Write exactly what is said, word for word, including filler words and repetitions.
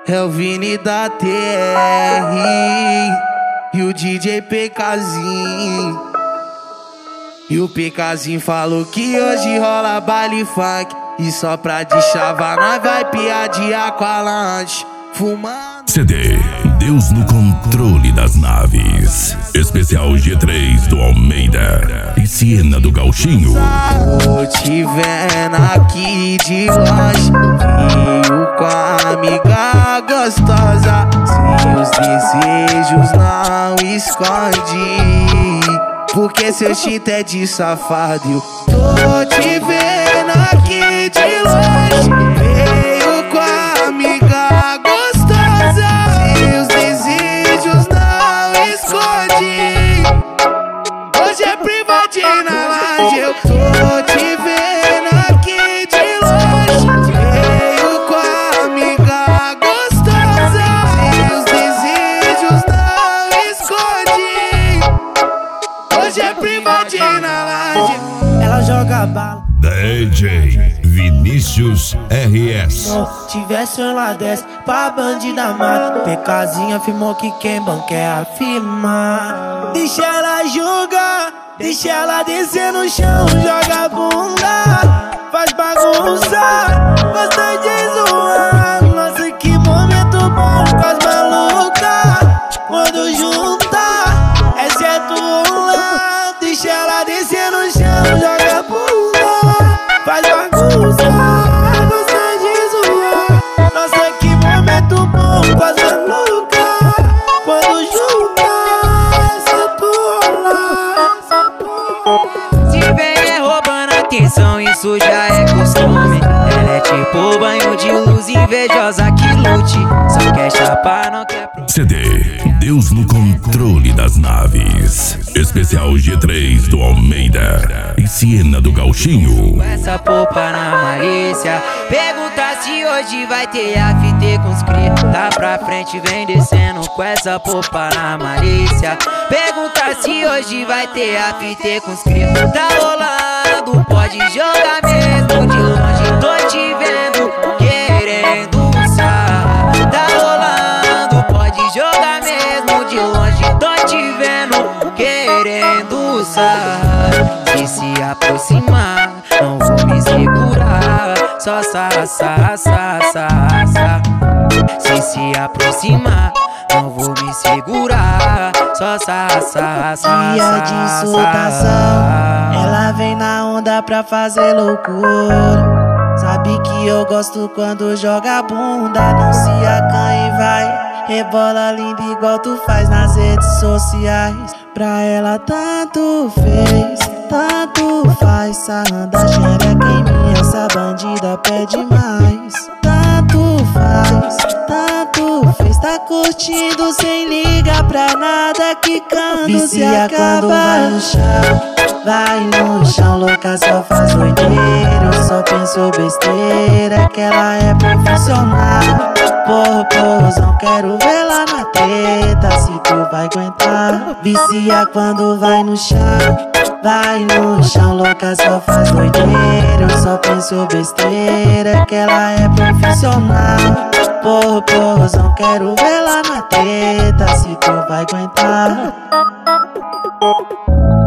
É o Vini da T R e o D J PKzinho. E o PKzinho falou que hoje rola baile funk, e só pra destravar nós vai piadear com a lanche, fumando. C D Deus no controle das naves. Especial G três do Almeida e Siena do Gauchinho. Tô te vendo aqui de longe, rio com a amiga gostosa, se os desejos não esconde, porque seu instinto é de safado. Eu tô te vendo aqui de longe, veio com a amiga gostosa, se os desejos não esconde, hoje é privadinha na laje. Eu tô te vendo aqui de longe, veio com a amiga gostosa, se os desejos não esconde, hoje é privadinha na laje. Ela joga bala, D J Vinícius R S. se tivesse ela desce pra bandida mata. PKzinho afirmou que quem banca é a firma. Deixa ela jogar, deixa ela descer no chão, joga a bunda, faz bagunça, gosta de zoar. Nossa, que momento bom com as malucas, quando junta, exceto um lá. Deixa ela descer no chão, joga a bunda, faz bagunça, gosta de zoar. Nossa, que momento bom com as malucas, quando junta, exceto um lá. Se vem é roubando atenção, isso já é costume. Ela é tipo banho de luz, invejosa que lute, só quer chapar, não quer pro... C D Deus no controle das naves. Especial G três do Almeida e Siena do Gauchinho. Essa popa na malícia, pergunta se hoje vai ter F T com os cria. Tá pra frente, vem descendo com essa popa na malícia. Pergunta se hoje vai ter F T com os cria. Tá rolando, pode jogar mesmo de longe, tô te vendo querendo usar. Tá rolando, pode jogar mesmo de longe, tô te vendo querendo usar. Se se aproximar, não vou me segurar, só sa, sa, sa, sa, sa. Se se aproximar, não vou me segurar, só sa, sa, sa, Dia de insultação, ela vem na onda pra fazer loucura. Sabe que eu gosto quando joga a bunda, não se acanha e vai. Rebola linda igual tu faz nas redes sociais. Pra ela tanto fez, tanto faz. Sarranda xereca em mim, essa bandida pede mais. Tanto faz, tanto fez. Tá curtindo sem ligar pra nada, quicando se acaba. Quando vai no chão, vai no chão, louca só faz doideira. Eu só penso besteira, que ela é profissional. Porra, porrozão, quero ver lá na treta, se tu vai aguentar. Vicia quando vai no chão, vai no chão, louca só faz doideira. Eu só penso besteira, que ela é profissional. Porra, porrozão, quero ver lá na treta, se tu vai aguentar.